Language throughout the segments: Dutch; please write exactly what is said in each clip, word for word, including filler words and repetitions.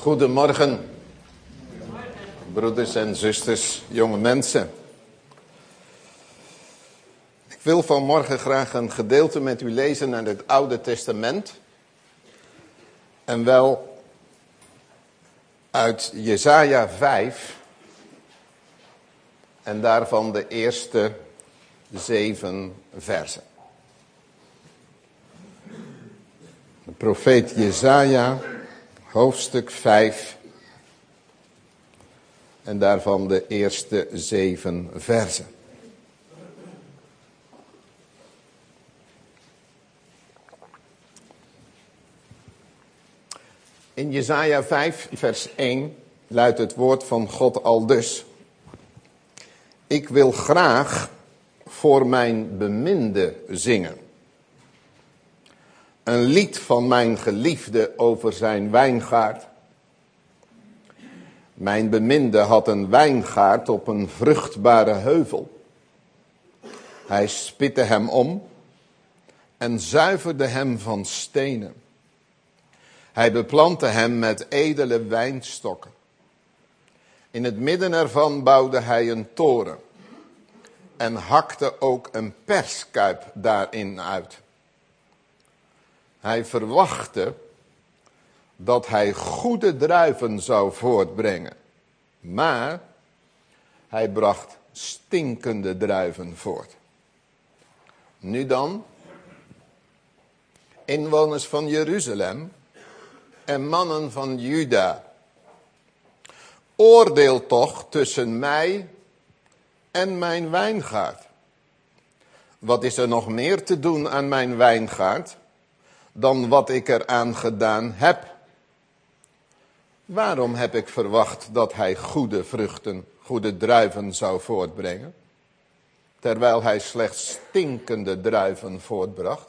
Goedemorgen, broeders en zusters, jonge mensen. Ik wil vanmorgen graag een gedeelte met u lezen uit het Oude Testament. En wel uit Jesaja vijf. En daarvan de eerste zeven versen. De profeet Jesaja, hoofdstuk vijf. En daarvan de eerste zeven versen. In Jesaja vijf, vers één, luidt het woord van God aldus. Ik wil graag voor mijn beminde zingen. Een lied van mijn geliefde over zijn wijngaard. Mijn beminde had een wijngaard op een vruchtbare heuvel. Hij spitte hem om en zuiverde hem van stenen. Hij beplantte hem met edele wijnstokken. In het midden ervan bouwde hij een toren en hakte ook een perskuip daarin uit. Hij verwachtte dat hij goede druiven zou voortbrengen, maar hij bracht stinkende druiven voort. Nu dan, inwoners van Jeruzalem en mannen van Juda, oordeel toch tussen mij en mijn wijngaard. Wat is er nog meer te doen aan mijn wijngaard dan wat ik eraan gedaan heb? Waarom heb ik verwacht dat hij goede vruchten, goede druiven zou voortbrengen, terwijl hij slechts stinkende druiven voortbracht?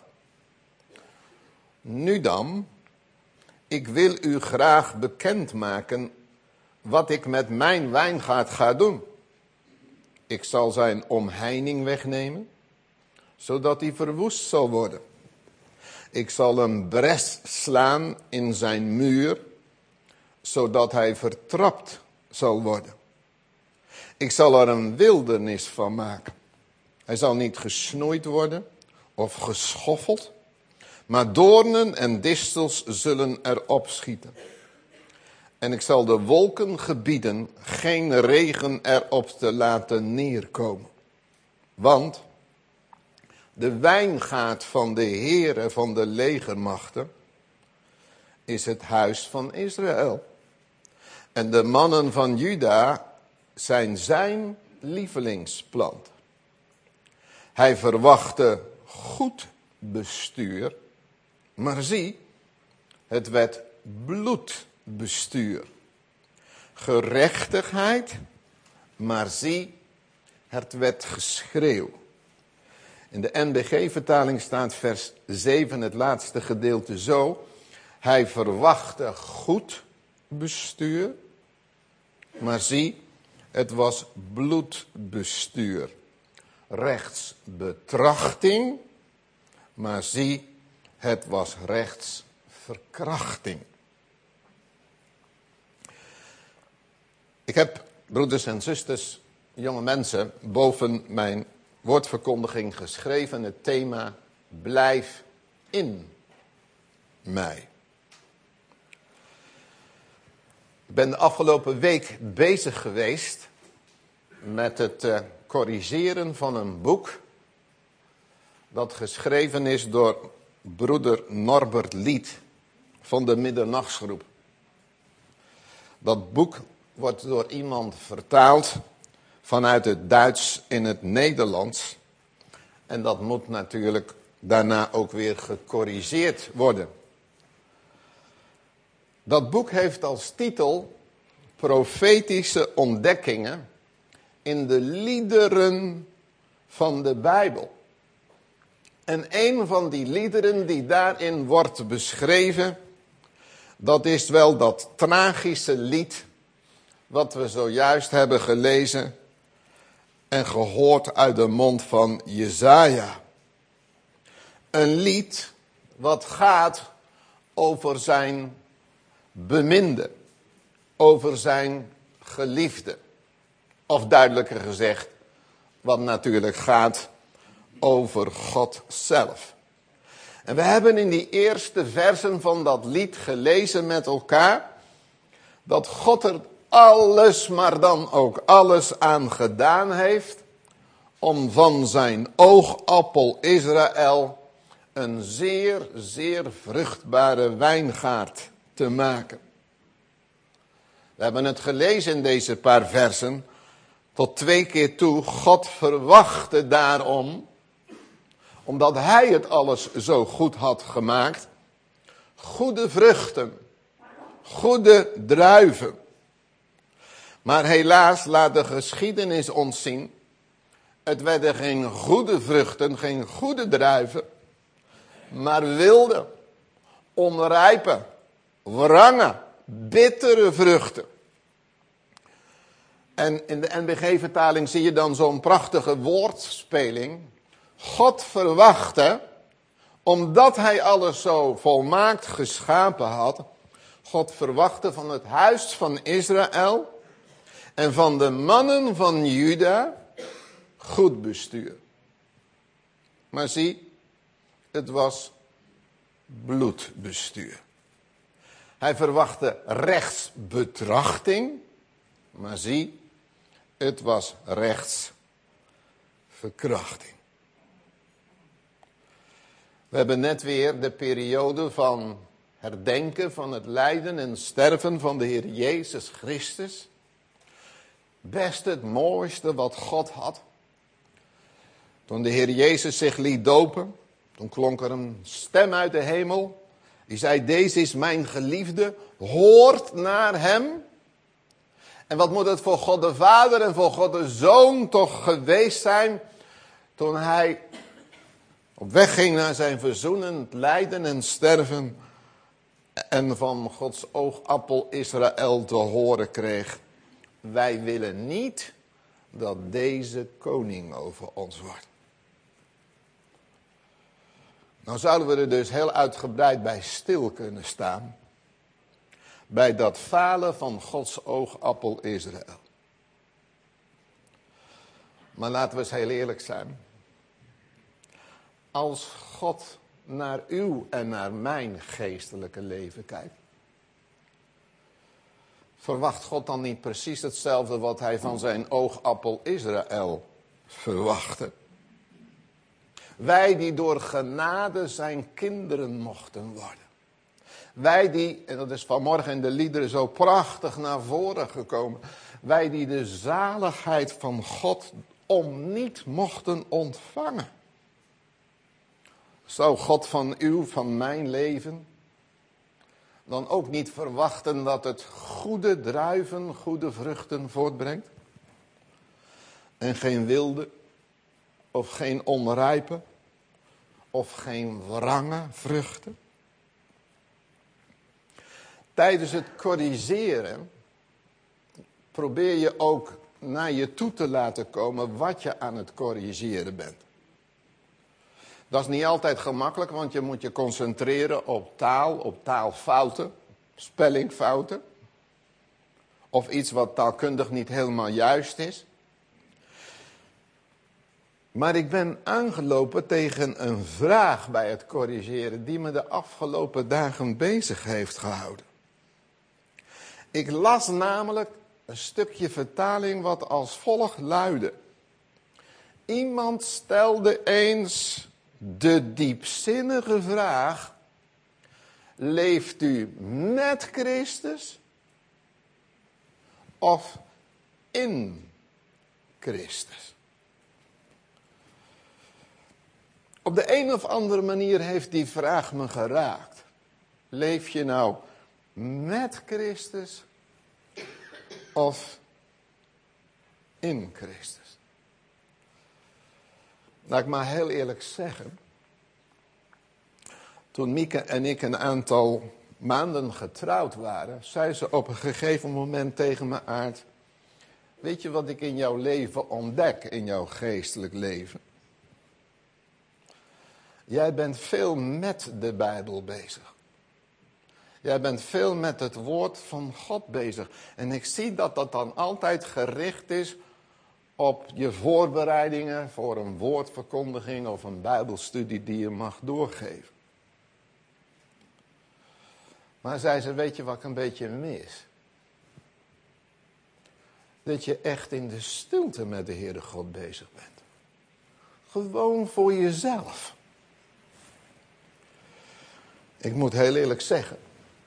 Nu dan, ik wil u graag bekendmaken wat ik met mijn wijngaard ga doen. Ik zal zijn omheining wegnemen, zodat hij verwoest zal worden. Ik zal een bres slaan in zijn muur, zodat hij vertrapt zal worden. Ik zal er een wildernis van maken. Hij zal niet gesnoeid worden of geschoffeld, maar doornen en distels zullen erop schieten. En ik zal de wolken gebieden geen regen erop te laten neerkomen. Want de wijngaard van de Heere van de legermachten is het huis van Israël. En de mannen van Juda zijn zijn lievelingsplant. Hij verwachtte goed bestuur, maar zie, het werd bloedbestuur. Gerechtigheid, maar zie, het werd geschreeuw. In de N B G-vertaling staat vers zeven, het laatste gedeelte zo. Hij verwachtte goed bestuur, maar zie, het was bloedbestuur. Rechtsbetrachting, maar zie, het was rechtsverkrachting. Ik heb, broeders en zusters, jonge mensen, boven mijn woordverkondiging geschreven het thema blijf in mij. Ik ben de afgelopen week bezig geweest met het uh, corrigeren van een boek dat geschreven is door broeder Norbert Lied van de Middernachtsgroep. Dat boek wordt door iemand vertaald vanuit het Duits in het Nederlands. En dat moet natuurlijk daarna ook weer gecorrigeerd worden. Dat boek heeft als titel Profetische ontdekkingen in de liederen van de Bijbel. En een van die liederen die daarin wordt beschreven, dat is wel dat tragische lied wat we zojuist hebben gelezen en gehoord uit de mond van Jesaja. Een lied wat gaat over zijn beminde. over zijn geliefde. Of duidelijker gezegd, wat natuurlijk gaat over God zelf. En we hebben in die eerste versen van dat lied gelezen met elkaar, dat God er alles, maar dan ook alles aan gedaan heeft, om van zijn oogappel Israël een zeer, zeer vruchtbare wijngaard te maken. We hebben het gelezen in deze paar versen, tot twee keer toe. God verwachtte daarom, omdat hij het alles zo goed had gemaakt, goede vruchten, goede druiven. Maar helaas laat de geschiedenis ons zien, het werden geen goede vruchten, geen goede druiven, maar wilde, onrijpe, wrange, bittere vruchten. En in de N B G-vertaling zie je dan zo'n prachtige woordspeling. God verwachtte, omdat hij alles zo volmaakt geschapen had, God verwachtte van het huis van Israël en van de mannen van Juda goed bestuur. Maar zie, het was bloedbestuur. Hij verwachtte rechtsbetrachting, maar zie, het was rechtsverkrachting. We hebben net weer de periode van herdenken van het lijden en sterven van de Heer Jezus Christus. Best het mooiste wat God had. Toen de Heer Jezus zich liet dopen, toen klonk er een stem uit de hemel. Die zei, deze is mijn geliefde, hoort naar hem. En wat moet het voor God de Vader en voor God de Zoon toch geweest zijn, toen hij op weg ging naar zijn verzoenend lijden en sterven en van Gods oogappel Israël te horen kreeg, wij willen niet dat deze koning over ons wordt. Nou zouden we er dus heel uitgebreid bij stil kunnen staan, bij dat falen van Gods oogappel Israël. Maar laten we eens heel eerlijk zijn. Als God naar uw en naar mijn geestelijke leven kijkt, verwacht God dan niet precies hetzelfde wat hij van zijn oogappel Israël verwachtte? Wij die door genade zijn kinderen mochten worden. Wij die, en dat is vanmorgen in de liederen zo prachtig naar voren gekomen, wij die de zaligheid van God om niet mochten ontvangen. Zou God van uw, van mijn leven dan ook niet verwachten dat het goede druiven, goede vruchten voortbrengt? En geen wilde, of geen onrijpe, of geen wrange vruchten? Tijdens het corrigeren probeer je ook naar je toe te laten komen wat je aan het corrigeren bent. Dat is niet altijd gemakkelijk, want je moet je concentreren op taal, op taalfouten, spellingfouten. Of iets wat taalkundig niet helemaal juist is. Maar ik ben aangelopen tegen een vraag bij het corrigeren die me de afgelopen dagen bezig heeft gehouden. Ik las namelijk een stukje vertaling wat als volgt luidde. Iemand stelde eens de diepzinnige vraag: leeft u met Christus of in Christus? Op de een of andere manier heeft die vraag me geraakt. Leef je nou met Christus of in Christus? Laat ik maar heel eerlijk zeggen. Toen Mieke en ik een aantal maanden getrouwd waren, zei ze op een gegeven moment tegen me: Aart, weet je wat ik in jouw leven ontdek, in jouw geestelijk leven? Jij bent veel met de Bijbel bezig. Jij bent veel met het woord van God bezig. En ik zie dat dat dan altijd gericht is op je voorbereidingen voor een woordverkondiging of een bijbelstudie die je mag doorgeven. Maar zei ze, weet je wat ik een beetje mis? Dat je echt in de stilte met de Heere God bezig bent. Gewoon voor jezelf. Ik moet heel eerlijk zeggen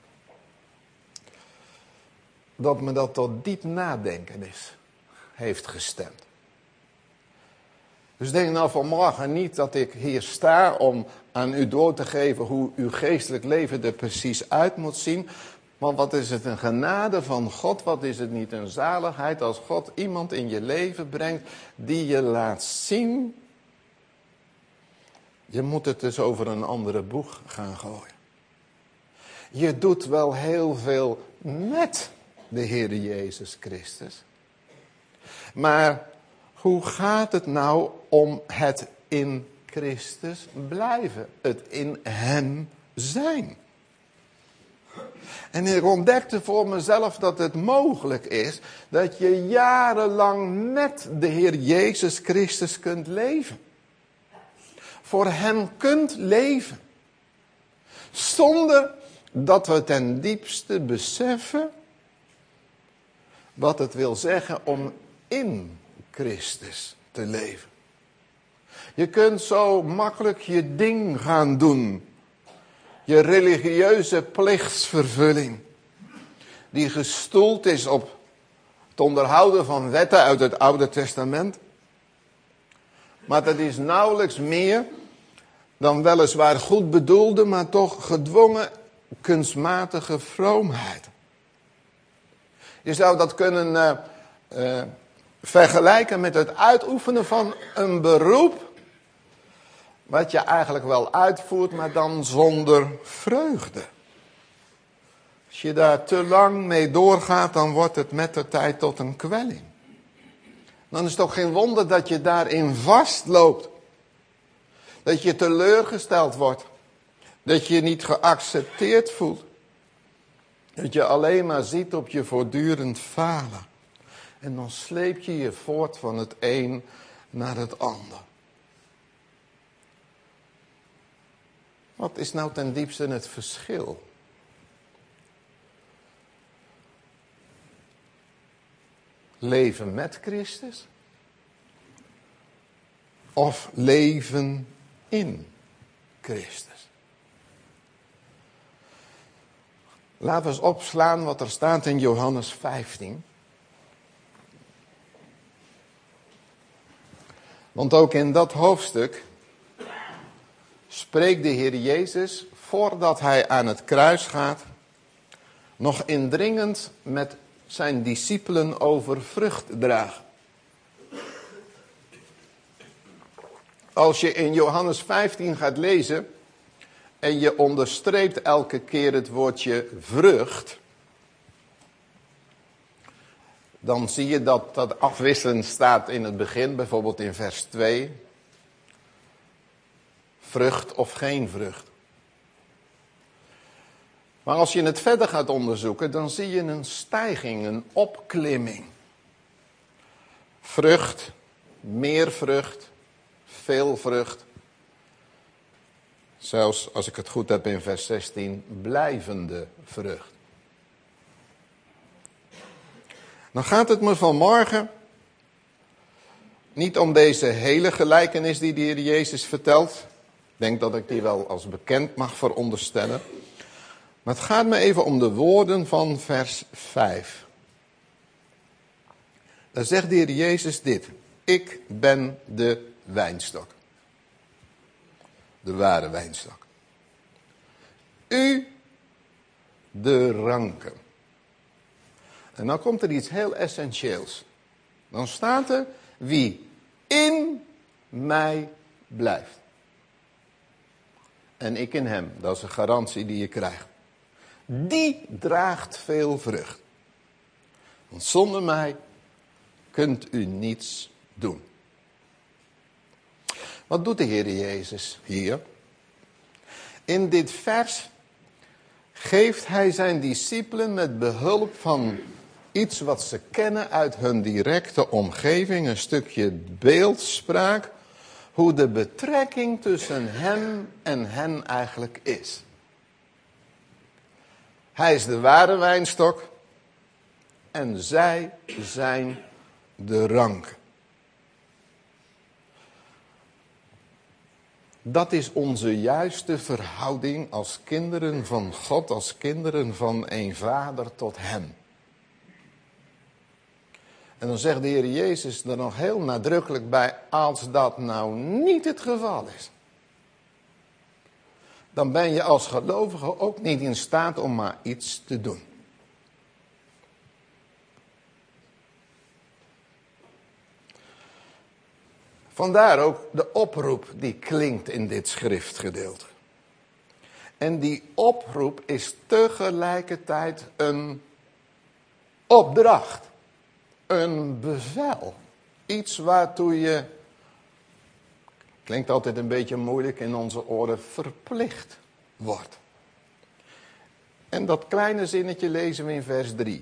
dat me dat tot diep nadenken is, heeft gestemd. Dus denk nou vanmorgen niet dat ik hier sta om aan u door te geven hoe uw geestelijk leven er precies uit moet zien. Want wat is het een genade van God, wat is het niet een zaligheid als God iemand in je leven brengt die je laat zien. Je moet het dus over een andere boeg gaan gooien. Je doet wel heel veel met de Heer Jezus Christus. Maar hoe gaat het nou om het in Christus blijven? Het in Hem zijn. En ik ontdekte voor mezelf dat het mogelijk is dat je jarenlang met de Heer Jezus Christus kunt leven. Voor Hem kunt leven. Zonder dat we ten diepste beseffen wat het wil zeggen om in Christus te leven. Je kunt zo makkelijk je ding gaan doen. Je religieuze plichtsvervulling. Die gestoeld is op het onderhouden van wetten uit het Oude Testament. Maar dat is nauwelijks meer dan weliswaar goed bedoelde, maar toch gedwongen kunstmatige vroomheid. Je zou dat kunnen uh, uh, vergelijken met het uitoefenen van een beroep, wat je eigenlijk wel uitvoert, maar dan zonder vreugde. Als je daar te lang mee doorgaat, dan wordt het met de tijd tot een kwelling. Dan is het toch geen wonder dat je daarin vastloopt. Dat je teleurgesteld wordt. Dat je je niet geaccepteerd voelt. Dat je alleen maar ziet op je voortdurend falen. En dan sleep je je voort van het een naar het ander. Wat is nou ten diepste het verschil? Leven met Christus? Of leven in Christus? Laten we eens opslaan wat er staat in Johannes vijftien. Want ook in dat hoofdstuk spreekt de Heer Jezus, voordat hij aan het kruis gaat, nog indringend met zijn discipelen over vrucht dragen. Als je in Johannes vijftien gaat lezen en je onderstreept elke keer het woordje vrucht, dan zie je dat dat afwisselend staat in het begin, bijvoorbeeld in vers twee. Vrucht of geen vrucht. Maar als je het verder gaat onderzoeken, dan zie je een stijging, een opklimming. Vrucht, meer vrucht, veel vrucht. Zelfs, als ik het goed heb in vers zestien, blijvende vrucht. Dan gaat het me vanmorgen niet om deze hele gelijkenis die de Heer Jezus vertelt. Ik denk dat ik die wel als bekend mag veronderstellen. Maar het gaat me even om de woorden van vers vijf. Daar zegt de Heer Jezus dit. Ik ben de wijnstok. De ware wijnstok. U de ranken. En dan komt er iets heel essentieels. Dan staat er, wie in mij blijft. En ik in hem, dat is een garantie die je krijgt. Die draagt veel vrucht. Want zonder mij kunt u niets doen. Wat doet de Heer Jezus hier? In dit vers geeft hij zijn discipelen met behulp van iets wat ze kennen uit hun directe omgeving, een stukje beeldspraak, hoe de betrekking tussen hem en hen eigenlijk is. Hij is de ware wijnstok en zij zijn de ranken. Dat is onze juiste verhouding als kinderen van God, als kinderen van een vader tot hem. En dan zegt de Heer Jezus er nog heel nadrukkelijk bij, als dat nou niet het geval is, dan ben je als gelovige ook niet in staat om maar iets te doen. Vandaar ook de oproep die klinkt in dit schriftgedeelte. En die oproep is tegelijkertijd een opdracht, een bevel. Iets waartoe je, klinkt altijd een beetje moeilijk in onze oren, verplicht wordt. En dat kleine zinnetje lezen we in vers drie.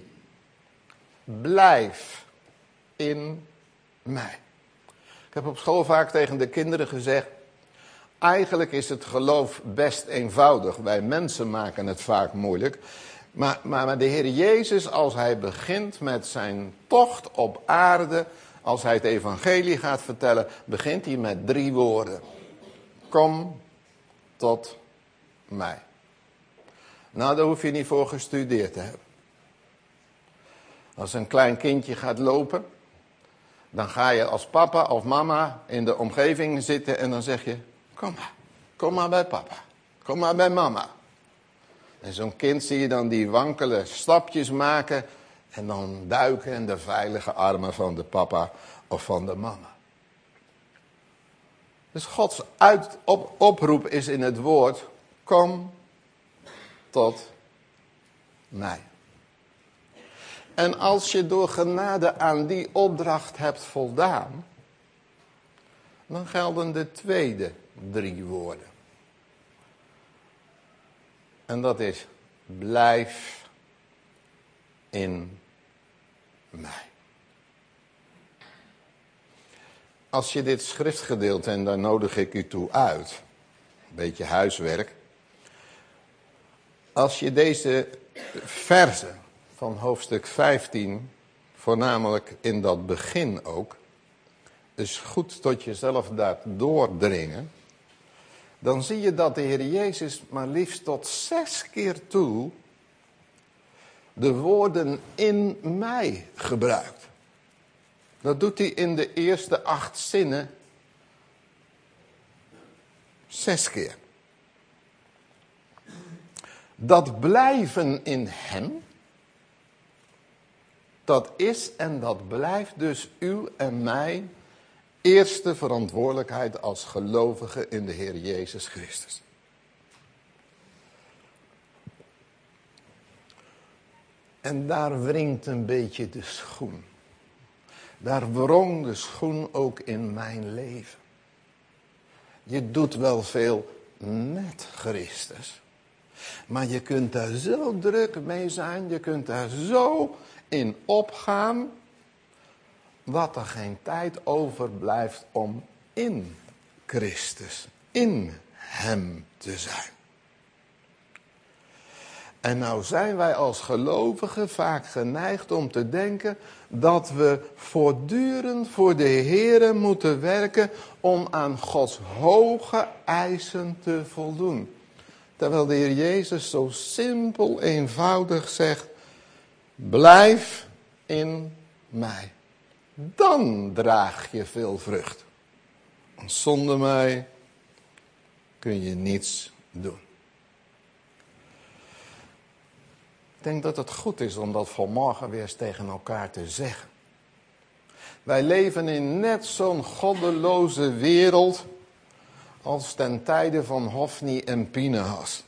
Blijf in mij. Ik heb op school vaak tegen de kinderen gezegd, eigenlijk is het geloof best eenvoudig. Wij mensen maken het vaak moeilijk. Maar, maar, maar de Heer Jezus, als hij begint met zijn tocht op aarde, als hij het evangelie gaat vertellen, begint hij met drie woorden. Kom tot mij. Nou, daar hoef je niet voor gestudeerd te hebben. Als een klein kindje gaat lopen, dan ga je als papa of mama in de omgeving zitten en dan zeg je, kom maar, kom maar bij papa, kom maar bij mama. En zo'n kind zie je dan die wankele stapjes maken en dan duiken in de veilige armen van de papa of van de mama. Dus Gods uit, op, oproep is in het woord, kom tot mij. En als je door genade aan die opdracht hebt voldaan, dan gelden de tweede drie woorden. En dat is, blijf in mij. Als je dit schriftgedeelte, en daar nodig ik u toe uit, een beetje huiswerk. Als je deze verzen van hoofdstuk vijftien, voornamelijk in dat begin ook, dus goed tot jezelf daar doordringen, dan zie je dat de Heer Jezus maar liefst tot zes keer toe de woorden in mij gebruikt. Dat doet hij in de eerste acht zinnen zes keer. Dat blijven in hem, dat is en dat blijft dus uw en mijn eerste verantwoordelijkheid als gelovige in de Heer Jezus Christus. En daar wringt een beetje de schoen. Daar wrong de schoen ook in mijn leven. Je doet wel veel met Christus. Maar je kunt daar zo druk mee zijn. Je kunt daar zo in opgaan. Dat er geen tijd overblijft om in Christus, in hem te zijn. En nou zijn wij als gelovigen vaak geneigd om te denken dat we voortdurend voor de Here moeten werken om aan Gods hoge eisen te voldoen. Terwijl de Heer Jezus zo simpel, eenvoudig zegt, blijf in mij. Dan draag je veel vrucht. Want zonder mij kun je niets doen. Ik denk dat het goed is om dat vanmorgen weer eens tegen elkaar te zeggen. Wij leven in net zo'n goddeloze wereld als ten tijde van Hofni en Pinehas.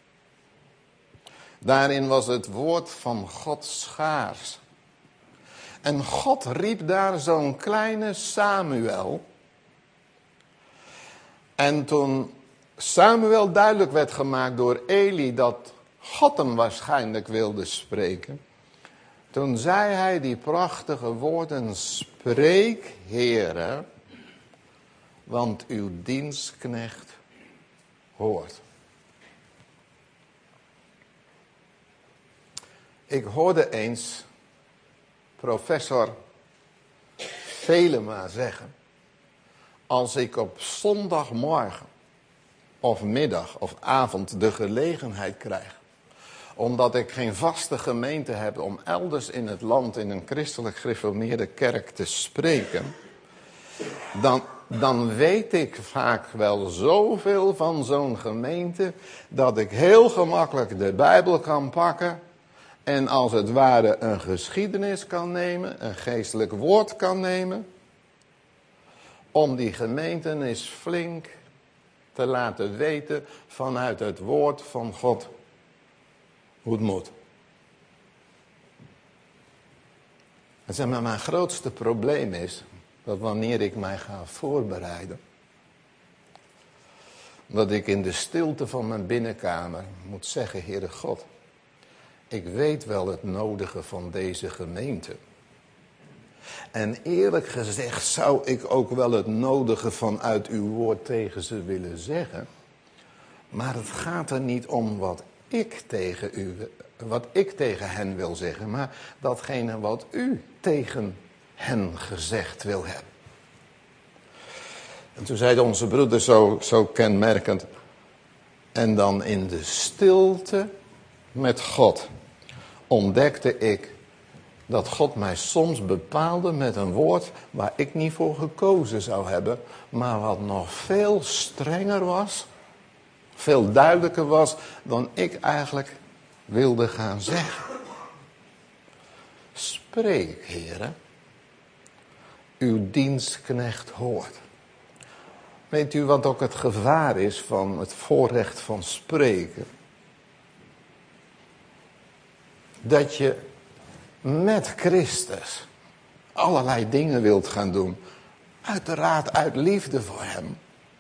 Daarin was het woord van God schaars. En God riep daar zo'n kleine Samuel. En toen Samuel duidelijk werd gemaakt door Eli dat God hem waarschijnlijk wilde spreken. Toen zei hij die prachtige woorden, spreek, Heere, want uw dienstknecht hoort. Ik hoorde eens professor Velema zeggen, als ik op zondagmorgen of middag of avond de gelegenheid krijg, omdat ik geen vaste gemeente heb om elders in het land in een christelijk gereformeerde kerk te spreken, dan, dan weet ik vaak wel zoveel van zo'n gemeente dat ik heel gemakkelijk de Bijbel kan pakken en als het ware een geschiedenis kan nemen, een geestelijk woord kan nemen, om die gemeenten eens flink te laten weten vanuit het woord van God hoe het moet. En zeg maar, mijn grootste probleem is dat wanneer ik mij ga voorbereiden, dat ik in de stilte van mijn binnenkamer moet zeggen, Heere God, ik weet wel het nodige van deze gemeente. En eerlijk gezegd zou ik ook wel het nodige vanuit uw woord tegen ze willen zeggen. Maar het gaat er niet om wat ik tegen u, wat ik tegen hen wil zeggen, maar datgene wat u tegen hen gezegd wil hebben. En toen zei onze broeder zo, zo kenmerkend, en dan in de stilte met God ontdekte ik dat God mij soms bepaalde met een woord waar ik niet voor gekozen zou hebben, maar wat nog veel strenger was, veel duidelijker was dan ik eigenlijk wilde gaan zeggen. Spreek, Heere, uw dienstknecht hoort. Weet u wat ook het gevaar is van het voorrecht van spreken? Dat je met Christus allerlei dingen wilt gaan doen. Uiteraard uit liefde voor hem.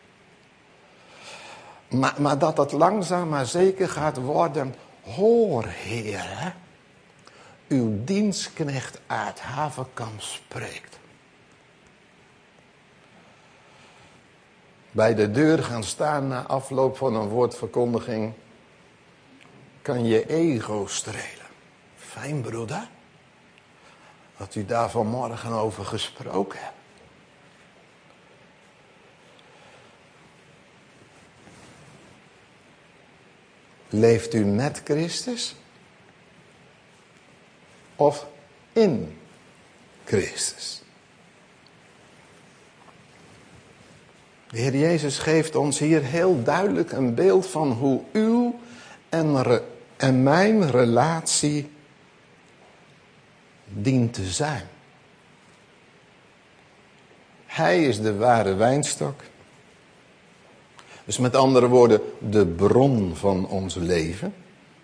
Maar, maar dat het langzaam maar zeker gaat worden. Hoor, Heer, uw dienstknecht uit Haverkamp spreekt. Bij de deur gaan staan na afloop van een woordverkondiging kan je ego strelen. Fijn, broeder, dat u daar vanmorgen over gesproken hebt. Leeft u met Christus of in Christus? De Heer Jezus geeft ons hier heel duidelijk een beeld van hoe uw en, re, en mijn relatie dient te zijn. Hij is de ware wijnstok. Dus met andere woorden, de bron van ons leven.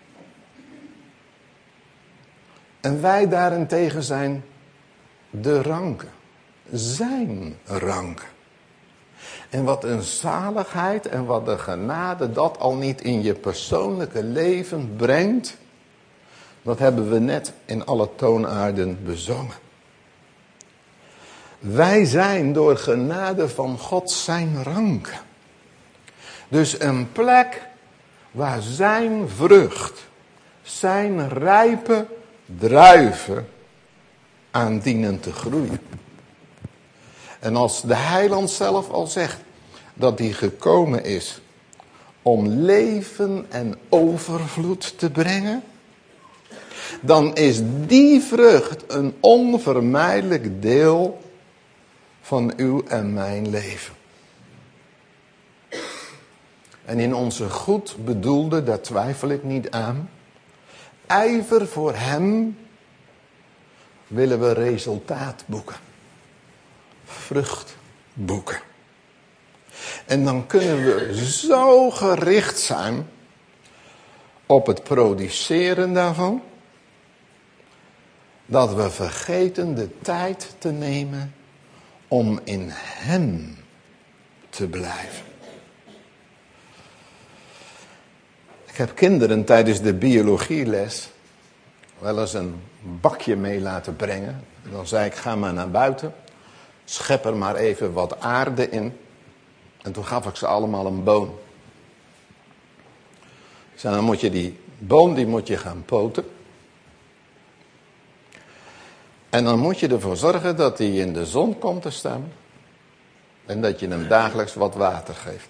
En wij daarentegen zijn de ranken. Zijn ranken. En wat een zaligheid en wat de genade dat al niet in je persoonlijke leven brengt, dat hebben we net in alle toonaarden bezongen. Wij zijn door genade van God zijn ranken. Dus een plek waar zijn vrucht, zijn rijpe druiven aan dienen te groeien. En als de heiland zelf al zegt dat hij gekomen is om leven en overvloed te brengen, dan is die vrucht een onvermijdelijk deel van uw en mijn leven. En in onze goed bedoelde, daar twijfel ik niet aan, ijver voor hem willen we resultaat boeken. Vrucht boeken. En dan kunnen we zo gericht zijn op het produceren daarvan, dat we vergeten de tijd te nemen om in hem te blijven. Ik heb kinderen tijdens de biologieles wel eens een bakje mee laten brengen. Dan zei ik, ga maar naar buiten, schep er maar even wat aarde in. En toen gaf ik ze allemaal een boom. Ik zei, dan moet je die boom, die moet je gaan poten. En dan moet je ervoor zorgen dat hij in de zon komt te staan. En dat je hem dagelijks wat water geeft.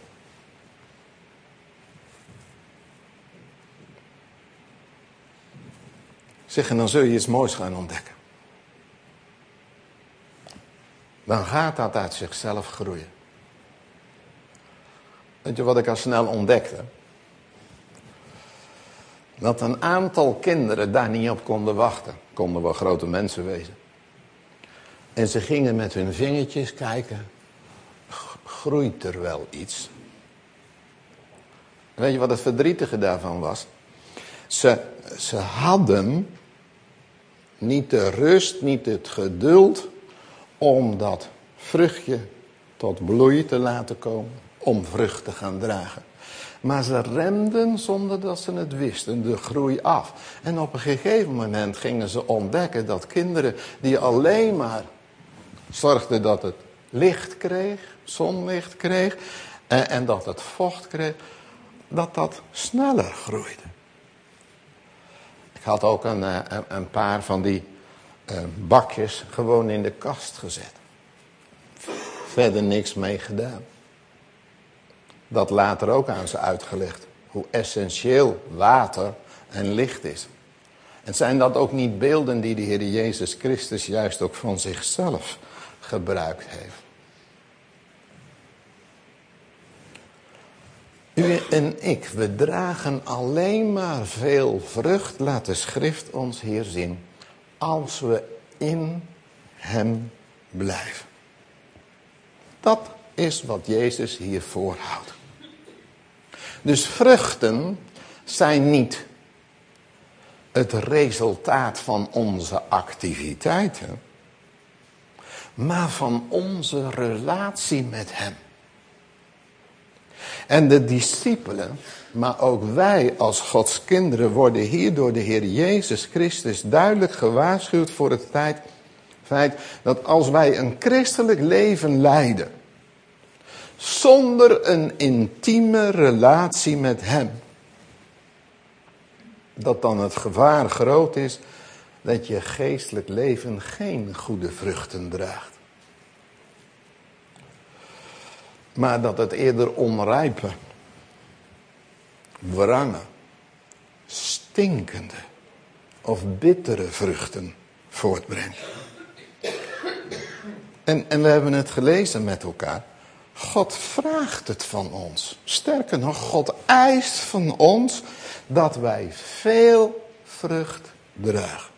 Zeg, en dan zul je iets moois gaan ontdekken. Dan gaat dat uit zichzelf groeien. Weet je wat ik al snel ontdekte? Dat een aantal kinderen daar niet op konden wachten. Konden wel grote mensen wezen. En ze gingen met hun vingertjes kijken. Groeit er wel iets? Weet je wat het verdrietige daarvan was? Ze, ze hadden niet de rust, niet het geduld om dat vruchtje tot bloei te laten komen. Om vrucht te gaan dragen. Maar ze remden zonder dat ze het wisten de groei af. En op een gegeven moment gingen ze ontdekken dat kinderen die alleen maar zorgden dat het licht kreeg, zonlicht kreeg en, en dat het vocht kreeg, dat dat sneller groeide. Ik had ook een, een, een paar van die uh, bakjes gewoon in de kast gezet. Verder niks mee gedaan. Dat later ook aan ze uitgelegd. Hoe essentieel water en licht is. En zijn dat ook niet beelden die de Heer Jezus Christus juist ook van zichzelf gebruikt heeft? U en ik, we dragen alleen maar veel vrucht, laat de schrift ons hier zien, als we in hem blijven. Dat is wat Jezus hier voorhoudt. Dus vruchten zijn niet het resultaat van onze activiteiten, maar van onze relatie met hem. En de discipelen, maar ook wij als Gods kinderen worden hier door de Heer Jezus Christus duidelijk gewaarschuwd voor het feit, feit dat als wij een christelijk leven leiden, zonder een intieme relatie met hem, dat dan het gevaar groot is dat je geestelijk leven geen goede vruchten draagt. Maar dat het eerder onrijpe, wrange, stinkende of bittere vruchten voortbrengt. En, en we hebben het gelezen met elkaar. God vraagt het van ons. Sterker nog, God eist van ons dat wij veel vrucht dragen.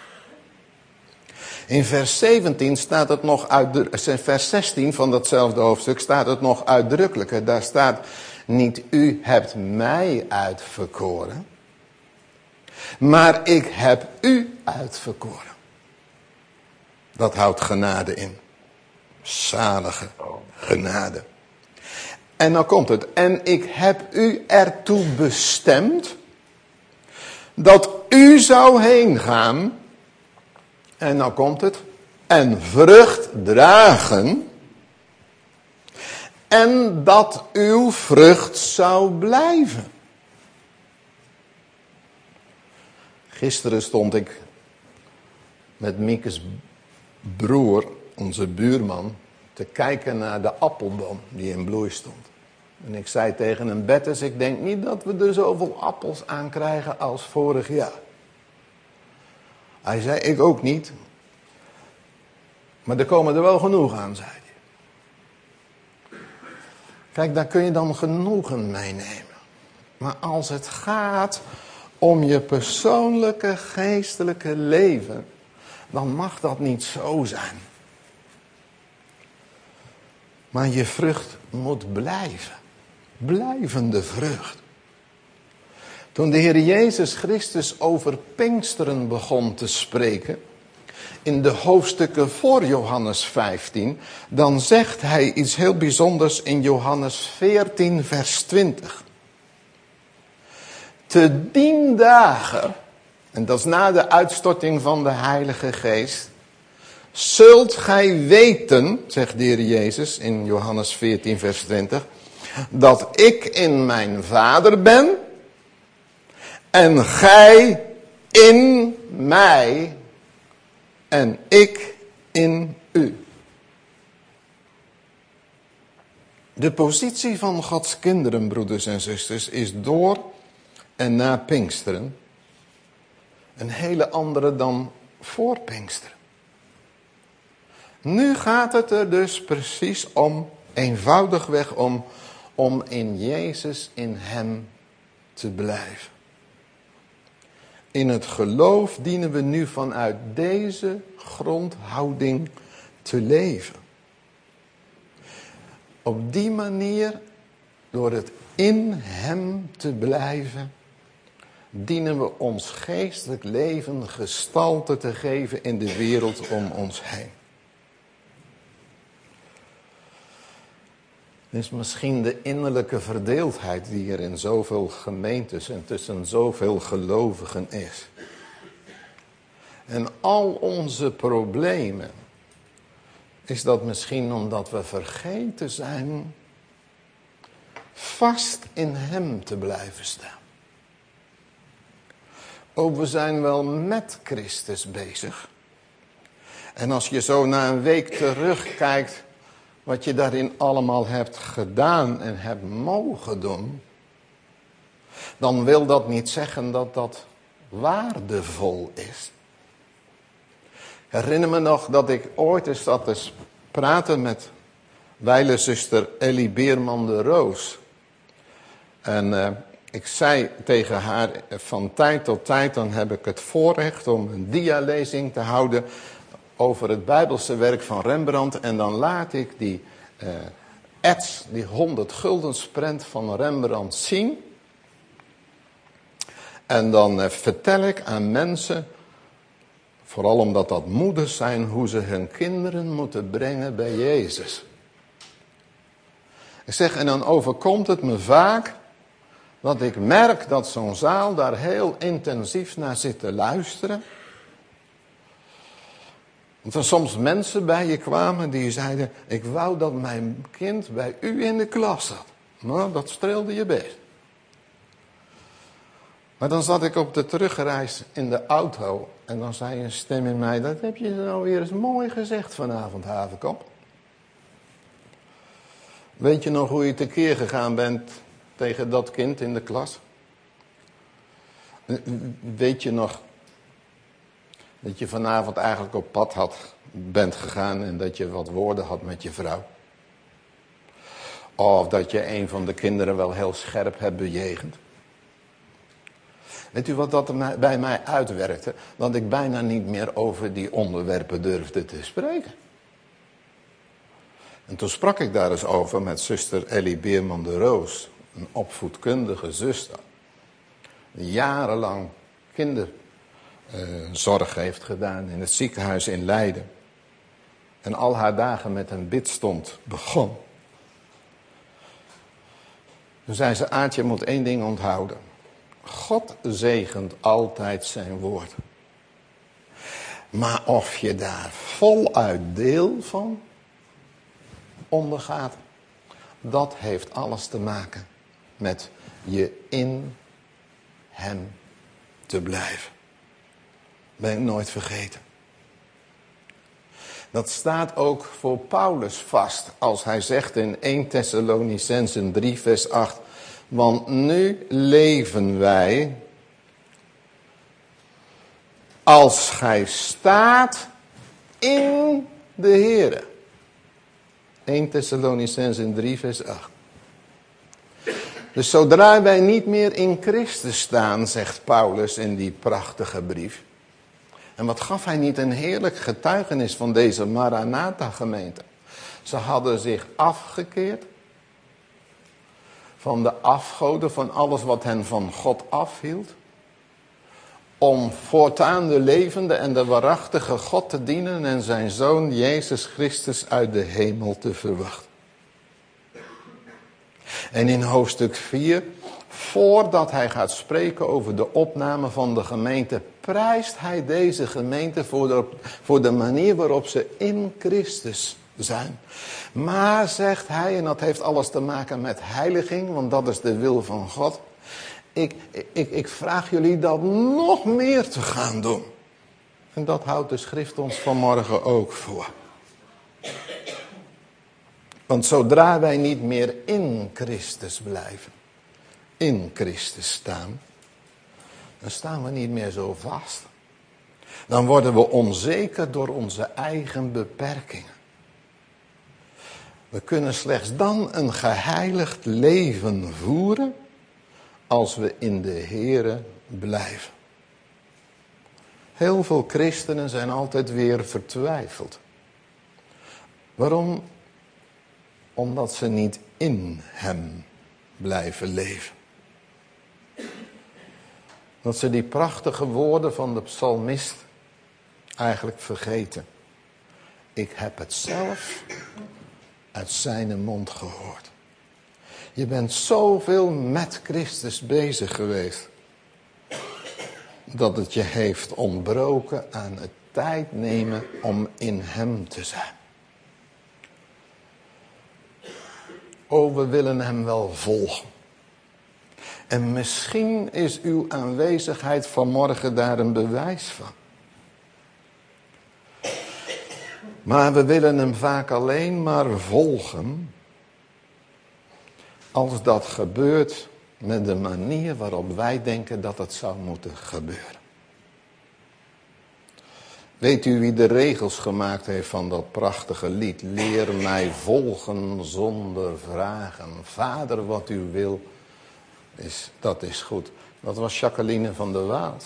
In vers zeventien staat het nog uit, vers zestien van datzelfde hoofdstuk staat het nog uitdrukkelijker. Daar staat, niet u hebt mij uitverkoren, maar ik heb u uitverkoren. Dat houdt genade in. Zalige genade. En dan komt het. En ik heb u ertoe bestemd dat u zou heen gaan. En dan komt het. En vrucht dragen. En dat uw vrucht zou blijven. Gisteren stond ik met Miekes broer, onze buurman, te kijken naar de appelboom die in bloei stond. En ik zei tegen hem, Bertus, ik denk niet dat we er zoveel appels aan krijgen als vorig jaar. Hij zei, ik ook niet. Maar er komen er wel genoeg aan, zei hij. Kijk, daar kun je dan genoegen meenemen. Maar als het gaat om je persoonlijke geestelijke leven, dan mag dat niet zo zijn. Maar je vrucht moet blijven. Blijvende vrucht. Toen de Heer Jezus Christus over Pinksteren begon te spreken, in de hoofdstukken voor Johannes vijftien, dan zegt hij iets heel bijzonders in Johannes veertien vers twintig. te dien dagen, en dat is na de uitstorting van de Heilige Geest, zult gij weten, zegt de Heer Jezus in Johannes veertien vers twintig, dat ik in mijn Vader ben en gij in mij en ik in u. De positie van Gods kinderen, broeders en zusters, is door en na Pinksteren een hele andere dan voor Pinksteren. Nu gaat het er dus precies om, eenvoudigweg om, om in Jezus, in hem te blijven. In het geloof dienen we nu vanuit deze grondhouding te leven. Op die manier, door het in hem te blijven, dienen we ons geestelijk leven gestalte te geven in de wereld om ons heen. Het is misschien de innerlijke verdeeldheid die er in zoveel gemeentes en tussen zoveel gelovigen is. En al onze problemen, is dat misschien omdat we vergeten zijn vast in hem te blijven staan. Oh, we zijn wel met Christus bezig. En als je zo na een week terugkijkt wat je daarin allemaal hebt gedaan en hebt mogen doen, dan wil dat niet zeggen dat dat waardevol is. Ik herinner me nog dat ik ooit eens zat te praten met wijlenzuster Ellie Beerman de Roos. En uh, ik zei tegen haar, van tijd tot tijd dan heb ik het voorrecht om een dialezing te houden over het Bijbelse werk van Rembrandt. En dan laat ik die uh, ets, die honderd guldensprent van Rembrandt zien. En dan uh, vertel ik aan mensen, vooral omdat dat moeders zijn, hoe ze hun kinderen moeten brengen bij Jezus. Ik zeg, en dan overkomt het me vaak dat ik merk dat zo'n zaal daar heel intensief naar zit te luisteren. Dat er soms mensen bij je kwamen die zeiden, ik wou dat mijn kind bij u in de klas zat. Nou, dat streelde je best. Maar dan zat ik op de terugreis in de auto en dan zei een stem in mij, dat heb je nou weer eens mooi gezegd vanavond, Havenkamp. Weet je nog hoe je tekeer gegaan bent tegen dat kind in de klas? Weet je nog dat je vanavond eigenlijk op pad had, bent gegaan en dat je wat woorden had met je vrouw? Of dat je een van de kinderen wel heel scherp hebt bejegend? Weet u wat dat bij mij uitwerkte? Dat ik bijna niet meer over die onderwerpen durfde te spreken. En toen sprak ik daar eens over met zuster Ellie Beerman de Roos. Een opvoedkundige zuster. Die jarenlang kinderzorg heeft gedaan in het ziekenhuis in Leiden. En al haar dagen met een bidstond begon. Toen zei ze, Aartje, je moet één ding onthouden. God zegent altijd zijn woord. Maar of je daar voluit deel van ondergaat, dat heeft alles te maken met je in hem te blijven. Ben ik nooit vergeten. Dat staat ook voor Paulus vast als hij zegt in eerste Thessalonicenzen drie vers acht. Want nu leven wij als gij staat in de Heere. eerste Thessalonicenzen drie vers acht. Dus zodra wij niet meer in Christus staan, zegt Paulus in die prachtige brief. En wat gaf hij niet een heerlijk getuigenis van deze Maranatha gemeente. Ze hadden zich afgekeerd van de afgoden, van alles wat hen van God afhield. Om voortaan de levende en de waarachtige God te dienen en zijn Zoon Jezus Christus uit de hemel te verwachten. En in hoofdstuk vier Voordat hij gaat spreken over de opname van de gemeente, prijst hij deze gemeente voor de, voor de manier waarop ze in Christus zijn. Maar, zegt hij, en dat heeft alles te maken met heiliging, want dat is de wil van God. Ik, ik, ik vraag jullie dat nog meer te gaan doen. En dat houdt de schrift ons vanmorgen ook voor. Want zodra wij niet meer in Christus blijven, in Christus staan, dan staan we niet meer zo vast. Dan worden we onzeker door onze eigen beperkingen. We kunnen slechts dan een geheiligd leven voeren als we in de Here blijven. Heel veel christenen zijn altijd weer vertwijfeld. Waarom? Omdat ze niet in hem blijven leven. Dat ze die prachtige woorden van de psalmist eigenlijk vergeten. Ik heb het zelf uit zijn mond gehoord. Je bent zoveel met Christus bezig geweest, dat het je heeft ontbroken aan het tijd nemen om in hem te zijn. Oh, we willen hem wel volgen. En misschien is uw aanwezigheid vanmorgen daar een bewijs van. Maar we willen hem vaak alleen maar volgen als dat gebeurt met de manier waarop wij denken dat het zou moeten gebeuren. Weet u wie de regels gemaakt heeft van dat prachtige lied? Leer mij volgen zonder vragen. Vader, wat u wil, is, dat is goed. Dat was Jacqueline van der Waals.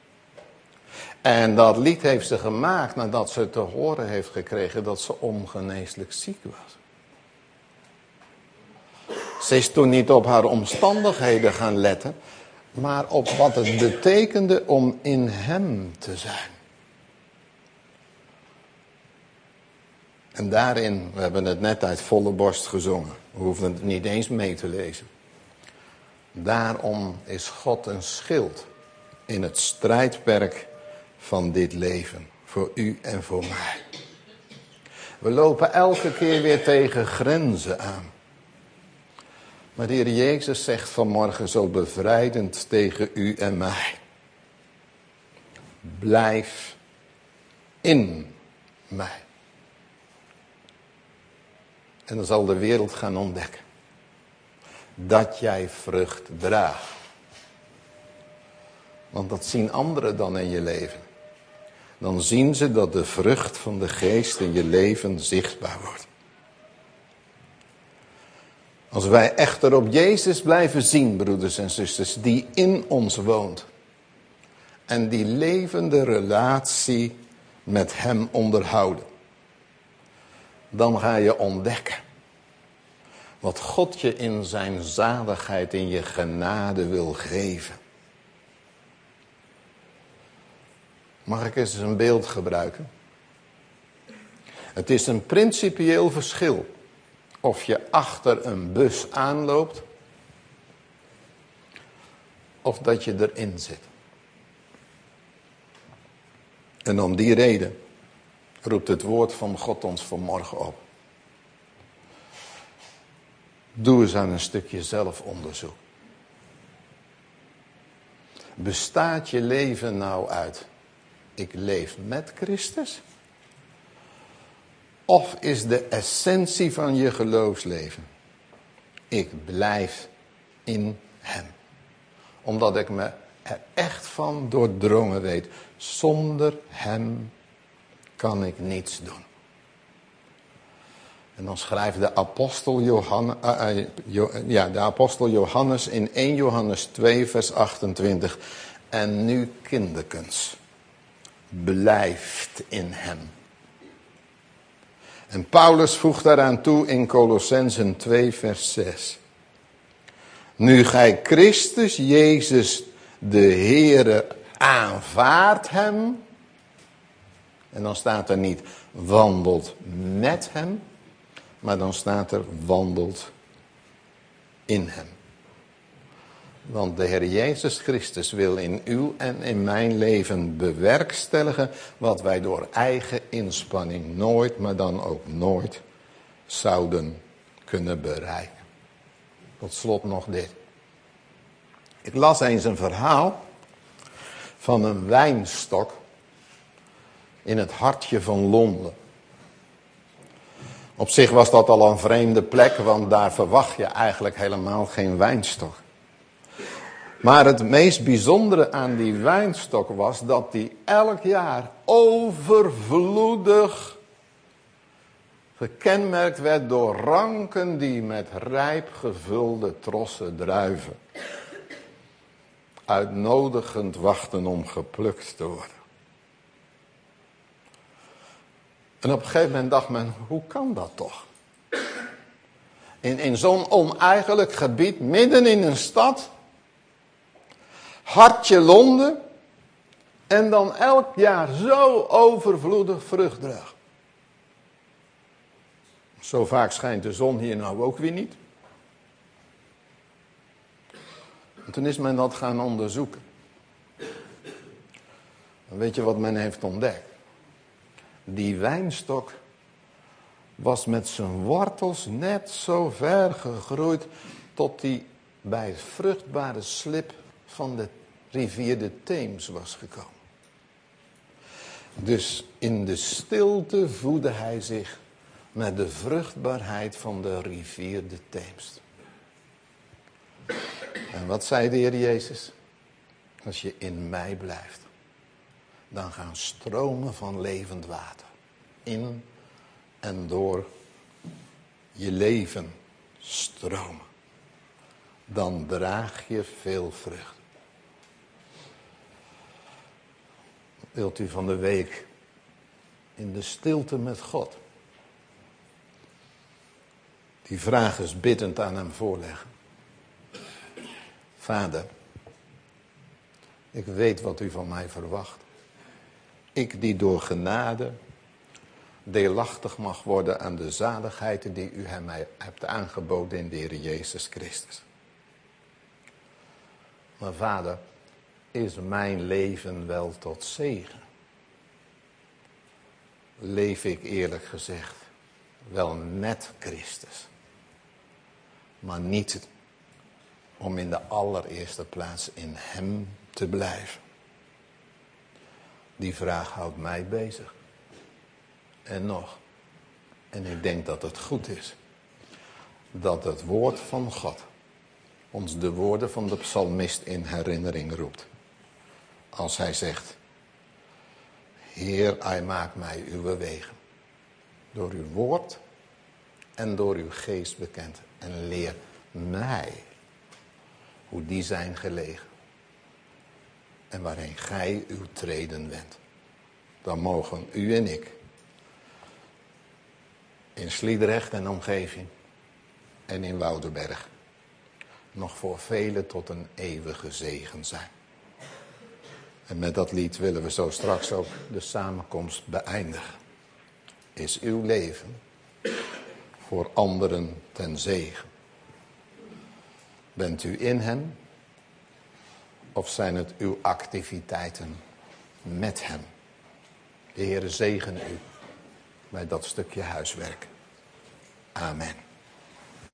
En dat lied heeft ze gemaakt nadat ze te horen heeft gekregen dat ze ongeneeslijk ziek was. Ze is toen niet op haar omstandigheden gaan letten, maar op wat het betekende om in hem te zijn. En daarin, we hebben het net uit volle borst gezongen. We hoeven het niet eens mee te lezen. Daarom is God een schild in het strijdperk van dit leven. Voor u en voor mij. We lopen elke keer weer tegen grenzen aan. Maar de Heer Jezus zegt vanmorgen zo bevrijdend tegen u en mij. Blijf in mij. En dan zal de wereld gaan ontdekken dat jij vrucht draagt. Want dat zien anderen dan in je leven. Dan zien ze dat de vrucht van de geest in je leven zichtbaar wordt. Als wij echter op Jezus blijven zien, broeders en zusters, die in ons woont. En die levende relatie met hem onderhouden. Dan ga je ontdekken wat God je in zijn zaligheid, in je genade wil geven. Mag ik eens een beeld gebruiken? Het is een principieel verschil of je achter een bus aanloopt of dat je erin zit. En om die reden roept het woord van God ons vanmorgen op. Doe eens aan een stukje zelfonderzoek. Bestaat je leven nou uit: ik leef met Christus? Of is de essentie van je geloofsleven: ik blijf in hem? Omdat ik me er echt van doordrongen weet: zonder hem kan ik niets doen. En dan schrijft de apostel Johannes, uh, uh, ja, de apostel Johannes in eerste Johannes twee vers achtentwintig. En nu kinderkens, blijft in hem. En Paulus voegt daaraan toe in Kolossenzen twee vers zes. Nu gij Christus Jezus de Heere aanvaardt hem. En dan staat er niet wandelt met hem. Maar dan staat er wandelt in hem. Want de Heer Jezus Christus wil in uw en in mijn leven bewerkstelligen wat wij door eigen inspanning nooit, maar dan ook nooit zouden kunnen bereiken. Tot slot nog dit. Ik las eens een verhaal van een wijnstok in het hartje van Londen. Op zich was dat al een vreemde plek, want daar verwacht je eigenlijk helemaal geen wijnstok. Maar het meest bijzondere aan die wijnstok was dat die elk jaar overvloedig gekenmerkt werd door ranken die met rijp gevulde trossen druiven uitnodigend wachten om geplukt te worden. En op een gegeven moment dacht men, hoe kan dat toch? In, in zo'n oneigenlijk gebied, midden in een stad, hartje Londen, en dan elk jaar zo overvloedig vrucht draagt. Zo vaak schijnt de zon hier nou ook weer niet. En toen is men dat gaan onderzoeken. En weet je wat men heeft ontdekt? Die wijnstok was met zijn wortels net zo ver gegroeid tot hij bij het vruchtbare slip van de rivier de Theems was gekomen. Dus in de stilte voedde hij zich met de vruchtbaarheid van de rivier de Theems. En wat zei de Heer Jezus? Als je in mij blijft, dan gaan stromen van levend water in en door je leven stromen. Dan draag je veel vrucht. Wilt u van de week in de stilte met God die vraag eens biddend aan hem voorleggen? Vader, ik weet wat u van mij verwacht. Ik die door genade deelachtig mag worden aan de zaligheid die u hem mij hebt aangeboden in de Heer Jezus Christus. Maar Vader, is mijn leven wel tot zegen? Leef ik eerlijk gezegd wel met Christus, maar niet om in de allereerste plaats in hem te blijven. Die vraag houdt mij bezig. En nog, en ik denk dat het goed is, dat het woord van God ons de woorden van de psalmist in herinnering roept. Als hij zegt, Heer, hij maakt mij uw wegen door uw woord en door uw geest bekend. En leer mij hoe die zijn gelegen en waarheen gij uw treden wendt. Dan mogen u en ik in Sliedrecht en omgeving en in Woudenberg nog voor velen tot een eeuwige zegen zijn. En met dat lied willen we zo straks ook de samenkomst beëindigen. Is uw leven voor anderen ten zegen? Bent u in hem? Of zijn het uw activiteiten met hem? De Heere zegen u bij dat stukje huiswerk. Amen.